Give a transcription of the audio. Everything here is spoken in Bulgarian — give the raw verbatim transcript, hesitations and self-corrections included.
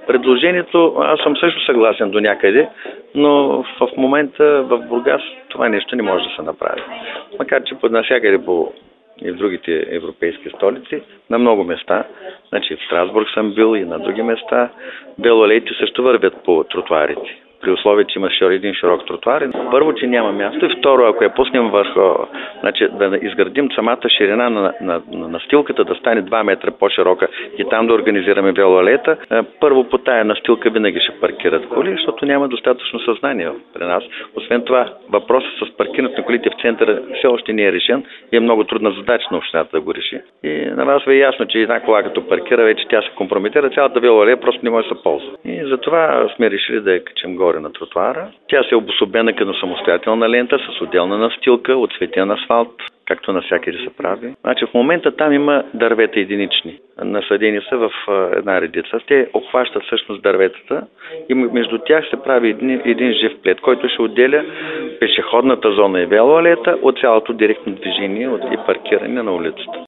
Предложението, аз съм също съгласен до някъде, но в момента в Бургас това нещо не може да се направи. Макар че навсякъде по и в другите европейски столици, на много места, значи в Страсбург съм бил и на други места, велоалеите също вървят по тротуарите. При условие, че има един широк тротуар. Първо, че няма място и второ, ако я пуснем върху, значи да изградим самата ширина на, на, на настилката да стане два метра по-широка и там да организираме велоалета, първо по тая настилка винаги ще паркират коли, защото няма достатъчно съзнание при нас. Освен това, въпросът с паркирането на колите в центъра все още не е решен и е много трудна задача на общината да го реши. И на вас ви е ясно, че една кола като паркира, вече тя се компрометира, цялата велоалея просто не може да се ползва. И затова сме решили да я качим горе на тротуара. Тя се е обособена като самостоятелна лента с отделна настилка, отцветен асфалт, както навсякъде се прави. Значи в момента там има дървета единични. Насъдени са в една редица. Те обхващат всъщност дърветата и между тях се прави един, един жив плет, който ще отделя пешеходната зона и велоалета от цялото директно движение и паркиране на улицата.